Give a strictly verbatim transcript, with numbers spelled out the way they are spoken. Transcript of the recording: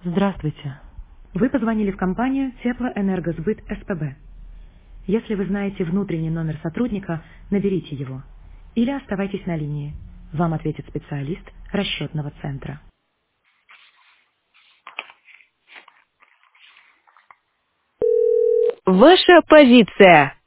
Здравствуйте. Вы позвонили в компанию Теплоэнергосбыт СПБ. Если вы знаете внутренний номер сотрудника, наберите его. Или оставайтесь на линии. Вам ответит специалист расчетного центра. Ваша позиция.